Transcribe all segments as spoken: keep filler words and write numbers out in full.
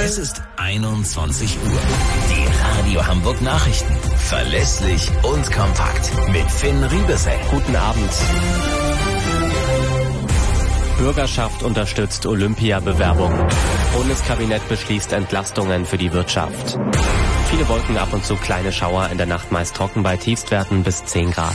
Es ist einundzwanzig Uhr. Die Radio Hamburg Nachrichten. Verlässlich und kompakt. Mit Finn Riebesell. Guten Abend. Bürgerschaft unterstützt Olympiabewerbung. Bundeskabinett beschließt Entlastungen für die Wirtschaft. Viele Wolken, ab und zu kleine Schauer, in der Nacht meist trocken bei Tiefstwerten bis zehn Grad.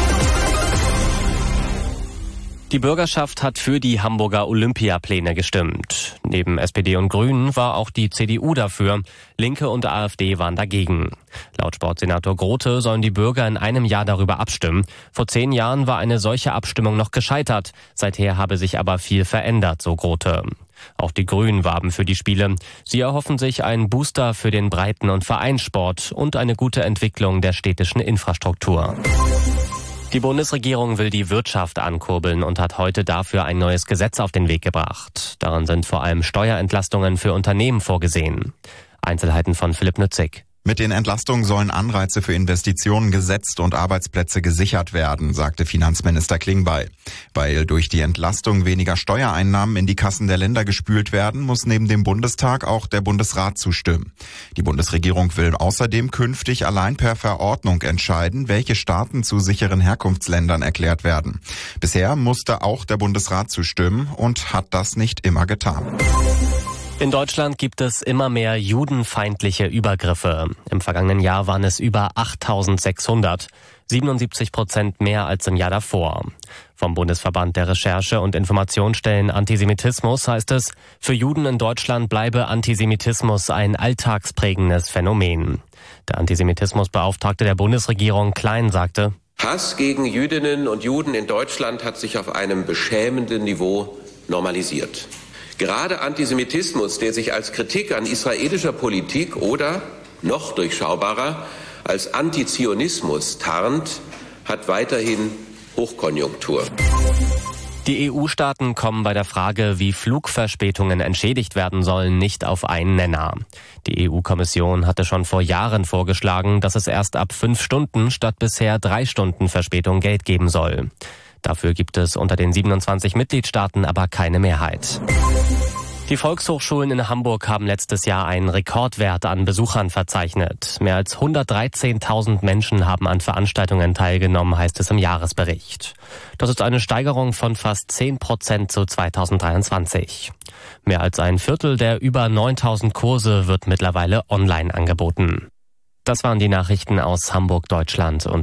Die Bürgerschaft hat für die Hamburger Olympiapläne gestimmt. Neben S P D und Grünen war auch die C D U dafür. Linke und AfD waren dagegen. Laut Sportsenator Grote sollen die Bürger in einem Jahr darüber abstimmen. Vor zehn Jahren war eine solche Abstimmung noch gescheitert. Seither habe sich aber viel verändert, so Grote. Auch die Grünen warben für die Spiele. Sie erhoffen sich einen Booster für den Breiten- und Vereinssport und eine gute Entwicklung der städtischen Infrastruktur. Die Bundesregierung will die Wirtschaft ankurbeln und hat heute dafür ein neues Gesetz auf den Weg gebracht. Darin sind vor allem Steuerentlastungen für Unternehmen vorgesehen. Einzelheiten von Philipp Nützig. Mit den Entlastungen sollen Anreize für Investitionen gesetzt und Arbeitsplätze gesichert werden, sagte Finanzminister Klingbeil. Weil durch die Entlastung weniger Steuereinnahmen in die Kassen der Länder gespült werden, muss neben dem Bundestag auch der Bundesrat zustimmen. Die Bundesregierung will außerdem künftig allein per Verordnung entscheiden, welche Staaten zu sicheren Herkunftsländern erklärt werden. Bisher musste auch der Bundesrat zustimmen und hat das nicht immer getan. In Deutschland gibt es immer mehr judenfeindliche Übergriffe. Im vergangenen Jahr waren es über achttausendsechshundert, siebenundsiebzig Prozent mehr als im Jahr davor. Vom Bundesverband der Recherche- und Informationsstellen Antisemitismus heißt es, für Juden in Deutschland bleibe Antisemitismus ein alltagsprägendes Phänomen. Der Antisemitismusbeauftragte der Bundesregierung Klein sagte: Hass gegen Jüdinnen und Juden in Deutschland hat sich auf einem beschämenden Niveau normalisiert. Gerade Antisemitismus, der sich als Kritik an israelischer Politik oder, noch durchschaubarer, als Antizionismus tarnt, hat weiterhin Hochkonjunktur. Die E U-Staaten kommen bei der Frage, wie Flugverspätungen entschädigt werden sollen, nicht auf einen Nenner. Die E U-Kommission hatte schon vor Jahren vorgeschlagen, dass es erst ab fünf Stunden statt bisher drei Stunden Verspätung Geld geben soll. Dafür gibt es unter den siebenundzwanzig Mitgliedstaaten aber keine Mehrheit. Die Volkshochschulen in Hamburg haben letztes Jahr einen Rekordwert an Besuchern verzeichnet. Mehr als hundertdreizehntausend Menschen haben an Veranstaltungen teilgenommen, heißt es im Jahresbericht. Das ist eine Steigerung von fast zehn Prozent zu zweitausenddreiundzwanzig. Mehr als ein Viertel der über neuntausend Kurse wird mittlerweile online angeboten. Das waren die Nachrichten aus Hamburg, Deutschland und